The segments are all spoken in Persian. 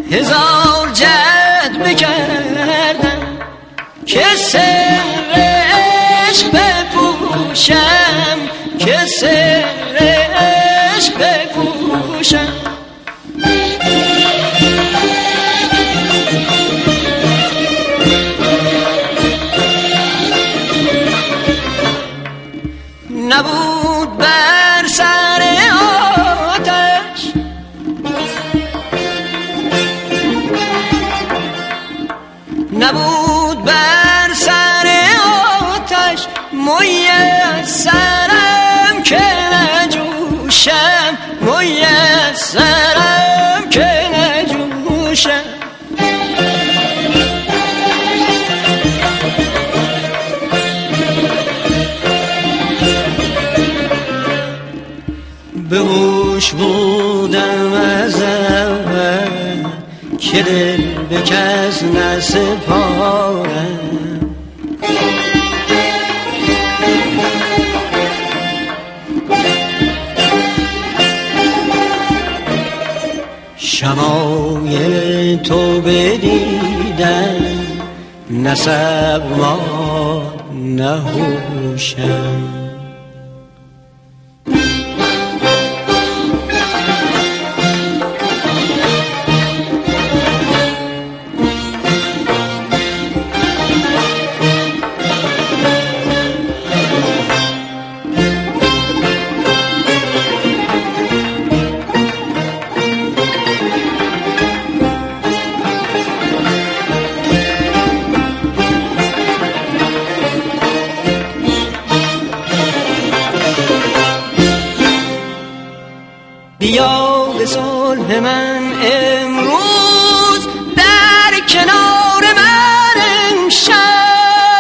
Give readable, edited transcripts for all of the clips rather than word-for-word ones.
هزار جد بکردم که سر عشق بپوشم، که سر عشق بپوشم. نبود بر سر آتش نبود بر سر آتش میسرم که نجوشم، میسرم که نجوشم. به هوش بودم از اول که دل به کس نسپارم، شمایل تو بدیدم نه صبر نه هوشم. بیا به صلح من امروز در کنار من امشب،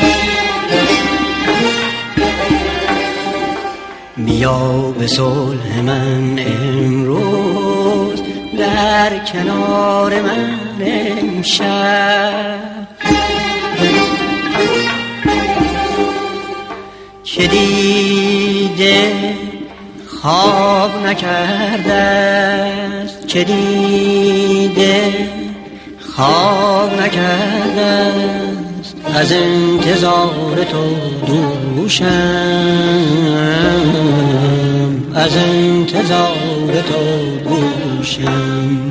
بیا به صلح من امروز در کنار من امشب. که دیده خواب نکرده است، که دیده خواب نکرده است، از انتظار تو دوشم، از انتظار تو دوشم.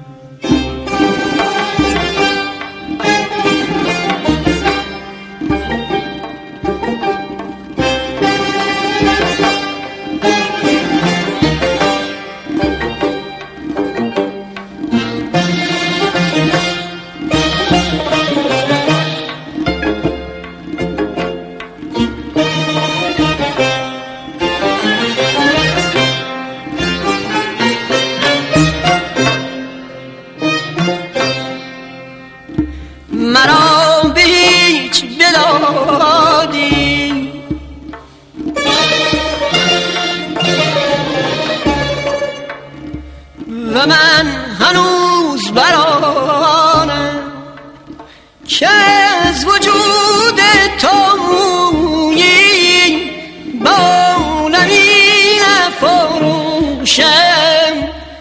مرا به هیچ بدادی و من هنوز برانم که از وجود تو مویی بانمی نفروشم.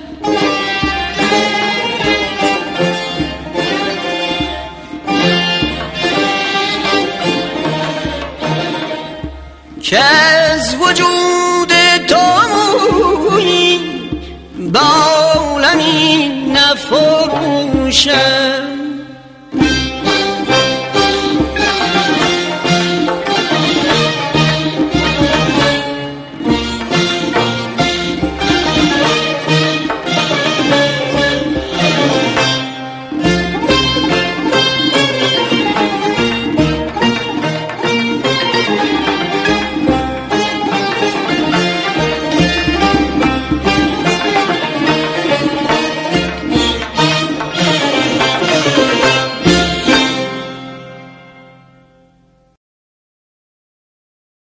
که از وجود تو مویی با عالمی نفروشم.